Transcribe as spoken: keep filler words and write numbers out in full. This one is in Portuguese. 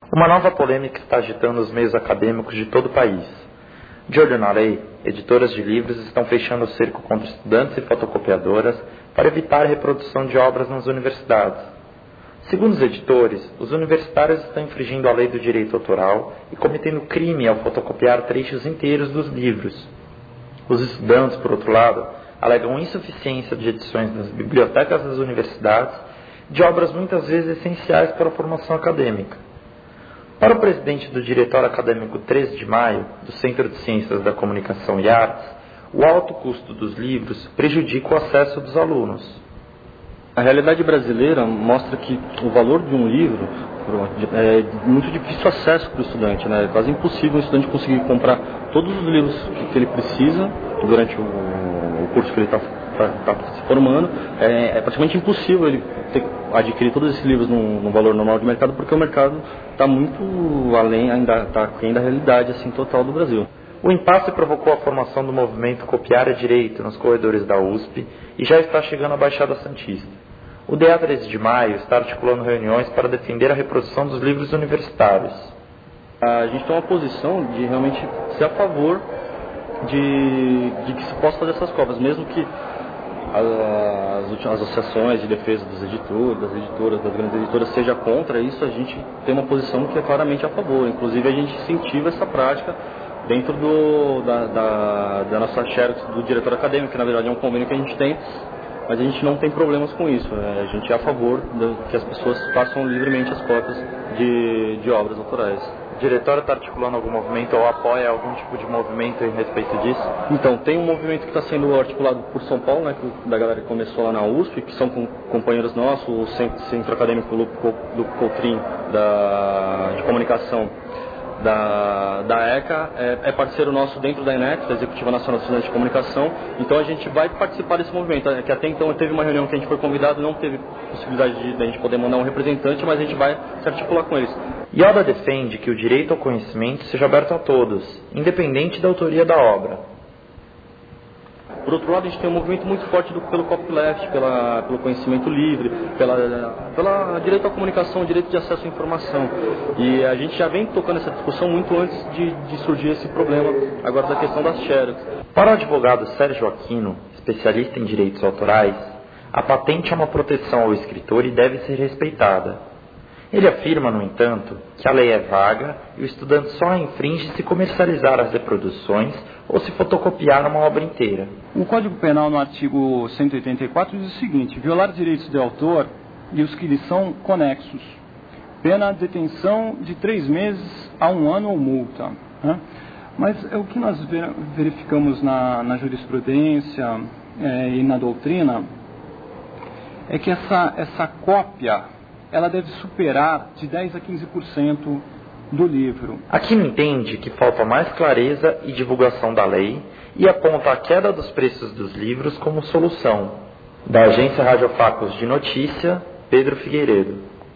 Uma nova polêmica está agitando os meios acadêmicos de todo o país. De olho na lei, editoras de livros estão fechando o cerco contra estudantes e fotocopiadoras para evitar a reprodução de obras nas universidades. Segundo os editores, os universitários estão infringindo a lei do direito autoral e cometendo crime ao fotocopiar trechos inteiros dos livros. Os estudantes, por outro lado, alegam insuficiência de edições nas bibliotecas das universidades de obras muitas vezes essenciais para a formação acadêmica. Para o presidente do Diretório Acadêmico treze de maio, do Centro de Ciências da Comunicação e Artes, o alto custo dos livros prejudica o acesso dos alunos. A realidade brasileira mostra que o valor de um livro é muito difícil acesso para o estudante, né? É quase impossível o estudante conseguir comprar todos os livros que ele precisa durante o, o curso que ele está tá, tá se formando. É, é praticamente impossível ele ter, adquirir todos esses livros num, num valor normal de mercado, porque o mercado está muito além, ainda está aquém da realidade assim, total do Brasil. O impasse provocou a formação do movimento Copiar é Direito nos corredores da U S P e já está chegando à Baixada Santista. O D A treze de maio está articulando reuniões para defender a reprodução dos livros universitários. A gente tem uma posição de realmente ser a favor de, de que se possa fazer essas cópias, mesmo que as, as associações de defesa dos editores, das editoras, das grandes editoras seja contra isso, a gente tem uma posição que é claramente a favor. Inclusive a gente incentiva essa prática dentro do, da, da, da nossa Xerox, do diretor acadêmico, que na verdade é um convênio que a gente tem, mas a gente não tem problemas com isso. A gente é a favor de que as pessoas façam livremente as cópias de, de obras autorais. O diretório está articulando algum movimento ou apoia algum tipo de movimento em respeito disso? Então, tem um movimento que está sendo articulado por São Paulo, né, que, da galera que começou lá na U S P, que são com, companheiros nossos, o Centro, Centro Acadêmico do, do Cotrim, da, de Comunicação, Da, da ECA, é, é parceiro nosso dentro da ENEC, da Executiva Nacional de Estudantes de Comunicação. Então a gente vai participar desse movimento, que até então teve uma reunião que a gente foi convidado, não teve possibilidade de, de a gente poder mandar um representante, mas a gente vai se articular com eles. Yoda defende que o direito ao conhecimento seja aberto a todos, independente da autoria da obra. Por outro lado, a gente tem um movimento muito forte do, pelo copyleft, pela, pelo conhecimento livre, pela, pela direito à comunicação, direito de acesso à informação. E a gente já vem tocando essa discussão muito antes de, de surgir esse problema agora da questão das Xerox. Para o advogado Sérgio Aquino, especialista em direitos autorais, a patente é uma proteção ao escritor e deve ser respeitada. Ele afirma, no entanto, que a lei é vaga e o estudante só a infringe se comercializar as reproduções ou se fotocopiar uma obra inteira. O Código Penal, no artigo cento e oitenta e quatro, diz o seguinte: violar direitos de autor e os que lhes são conexos, pena detenção de três meses a um ano ou multa. Né? Mas é o que nós verificamos na, na jurisprudência é, e na doutrina é que essa, essa cópia ela deve superar de dez a quinze por cento do livro. Aquino entende que falta mais clareza e divulgação da lei e aponta a queda dos preços dos livros como solução. Da Agência Rádio Facos de Notícia, Pedro Figueiredo.